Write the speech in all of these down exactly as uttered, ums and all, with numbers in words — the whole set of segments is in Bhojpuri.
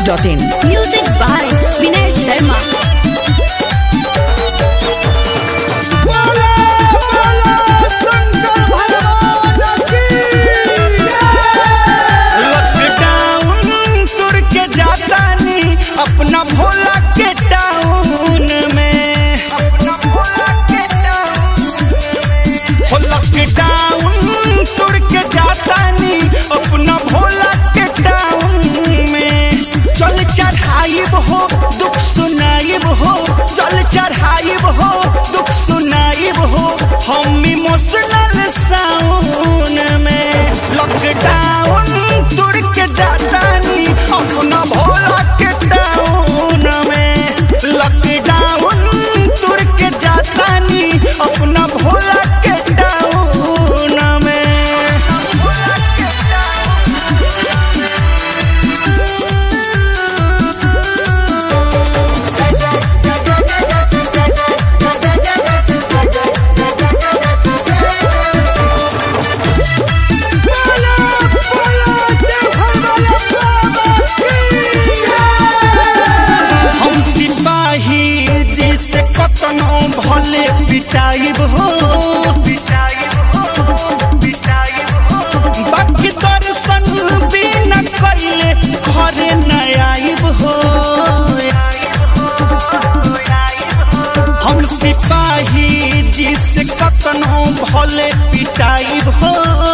Dot in. Music by Vinay Sharma. अपना भोला के टाउन में हो लॉकडाउन तुर के जातानी अपना भोला के टाउन में। चल चढ़ाइब हो दुख सुनाइब हो, चल चढ़ाइब हो दुख सुनाइब हो, हम इमोशनल साउन में। लॉकडाउन तुर के जातानी अपना भोला के टाउन में। लॉकडाउन तुर के जातानी अपना भोला के टाउन में। जिसे कतनो भले पिटाइब हो, बाकी दर्शन बिना कइले घरे न आइब हो। हम सिपाही जिसे कतनो भले पिटाइब हो,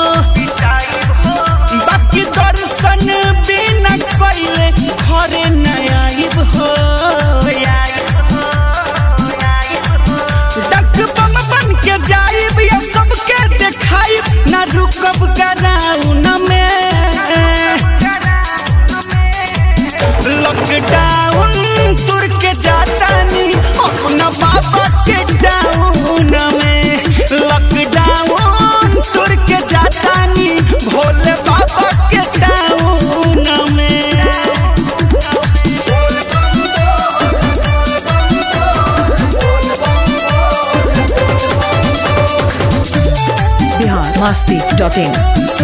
बाकी दर्शन बिना कइले घरे न आइब हो। जाइब या सबके देखाइब ना रुकब ग्राउंड में। लॉकडाउन तुर के जातानी अपना बाबा के टाउन में। लॉकडाउन तुर के जातानी भोले बाबा के टाउन में। Bihar Masti dot in.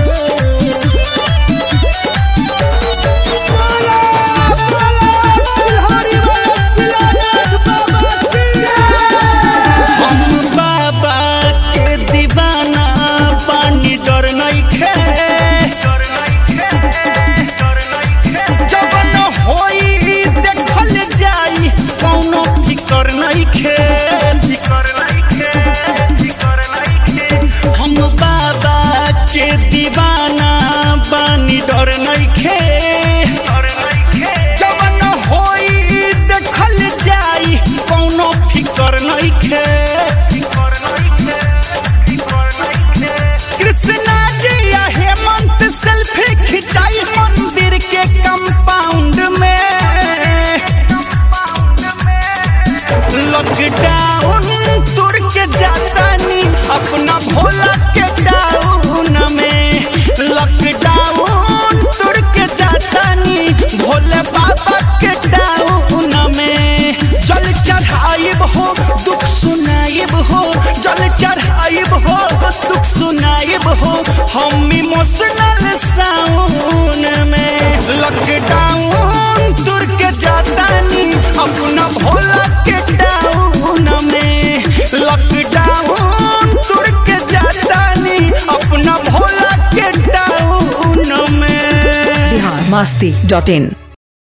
हम बाबा के दीवाना पानी डर नइखे। जवन होई देखल जाई कौनो फिकर नइखे। हम बाबा के दीवाना बानी डर नइखे। जवन होई देखल जाई कौनो फिकर नइखे। कृष्णा जी या हेमंत सेल्फी खिंचाई मंदिर के कंपाउंड में। लॉकडाउन तुर के जातानी अपना भोला के टाउन में। लॉकडाउन तुर के जातानी भोले बाबा के टाउन में। जल चढ़ाइब हो दुख सुनाइब हो, जल चढ़ाइब हो दुख सुनाइब हो, हम इमोशनल साउन में। लॉकडाउन तुर के जातानी अपना भोला के टाउन में। लॉकडाउन तुर के जातानी अपना भोला के टाउन में। बिहार मस्ती डॉट इन।